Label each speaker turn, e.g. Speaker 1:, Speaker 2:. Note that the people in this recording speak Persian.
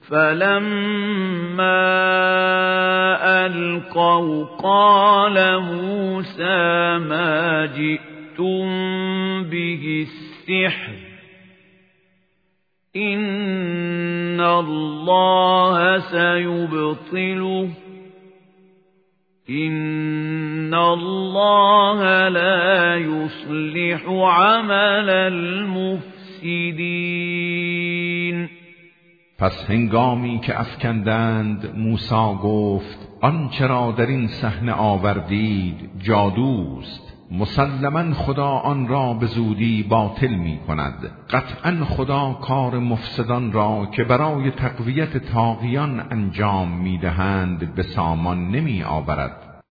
Speaker 1: فلما القوا قال موسى ما جئتم به السحر إن الله سيبطله إن الله لا يصلح عمل المفسدين.
Speaker 2: پس هنگامی که افکندند موسی گفت آنچه را در این صحنه آوردید جادوست، مسلماً خدا آن را به زودی باطل می کند. قطعاً خدا کار مفسدان را که برای تقویت طاغیان انجام می دهند به سامان نمی آورد.